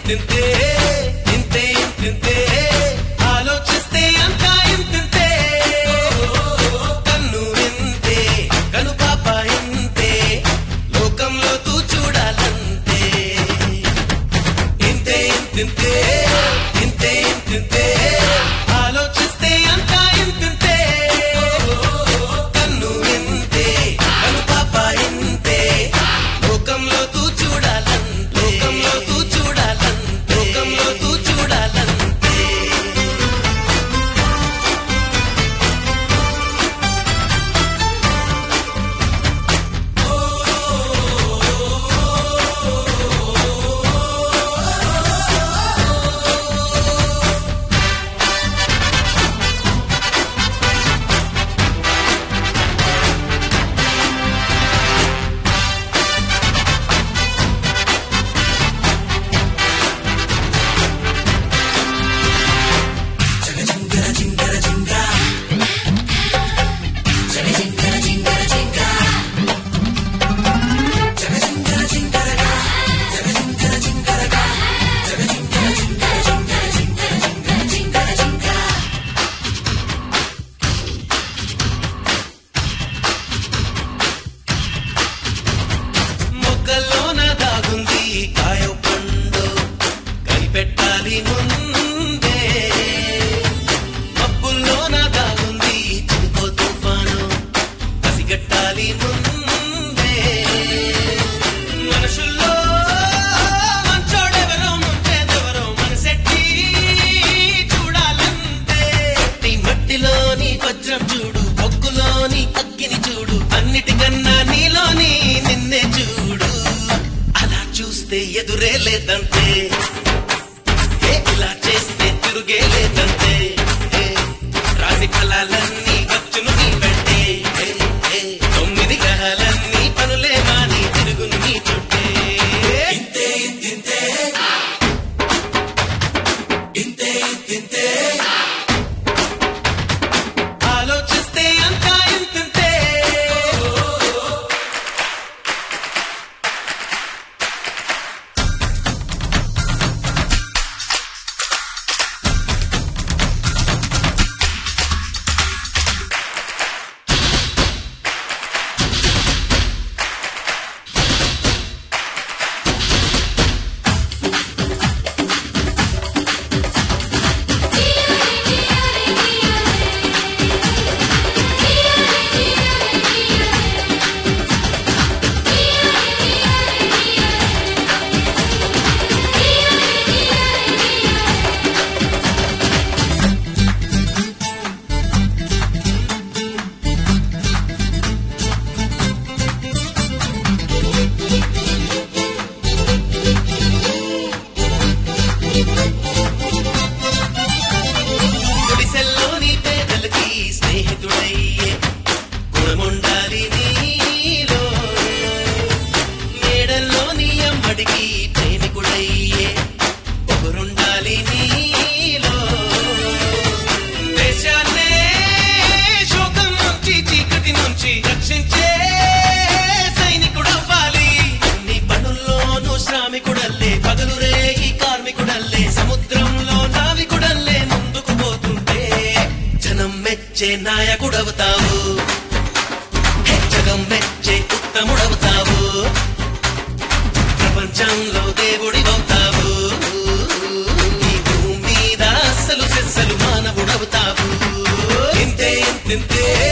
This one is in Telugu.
ఇంతింతే ఇంతే ఇంతింతే ఆలోచిస్తే అంతా ఇంతింతే కన్ను ఇంతే కను పాప ఇంతే లోకంలో తూ చూడాలంతే ఇంతే ఇంతింతే ఇంతే ఇంతింతే ఆలోచిస్తే అంతా ఇంతింతే కన్ను ఇంతే కను పాప ఇంతే లోకంలో తూ చూడాలంతే లోకంలో తూ చూడాలంతే లోకంలో తూ చూడాలంతే మొక్కల్లోన దాగుంది కాయో పండు కనిపెట్టాలి ముందే మబ్బుల్లోన దాగుంది చుక్కో తుఫాను పసిగట్టాలి ముందే మనుషుల్లో మంచోడెవరో ముంచేదెవరో మనసెట్టి చూడాలంతే మట్టిలోని వజ్రం చూడు బొగ్గులోని అగ్గిని చూడు అన్నిటికన్నా నీలోని నిన్నే చూడు అలా చూస్తే ఎదురే లేదంతే ఇలా చేస్తే తిరుగే లేదంతే రాసి ఫలాలన్నీ వచ్చును నీ వెంటే 9 గ్రహాలన్నీ పనులే మాని తిరుగును నీ చుట్టే ఇంతే ఇంతే ఇంతే ఇంతే ఆలోచిస్తే అంతా ఇంతింతే గుడిసెల్లోని పేదలకి స్నేహితుడయ్యే గుణముండాలి నీలో మేడల్లోని అమ్మడికి ప్రేమికుడయ్యే పొగరుండాలి నీలో దేశాన్నే శోకం నుంచి చీకటి నుంచి రక్షించే సైనికుడవ్వాలి నీ పనుల్లోనూ శ్రామికుడల్లే పగలు రేగి కార్మికుడల్లే సముద్రంలో నావికుడల్లే ముందుకు పోతుంటే జనం మెచ్చే నాయకుడవుతావు జగం మెచ్చే ఉత్తముడవుతావు ప్రపంచంలో దేవుడివవుతావు ఈ భూమి మీద అస్సలు సెస్సలు మానవుడవుతావు ఇంతే ఇంతింతే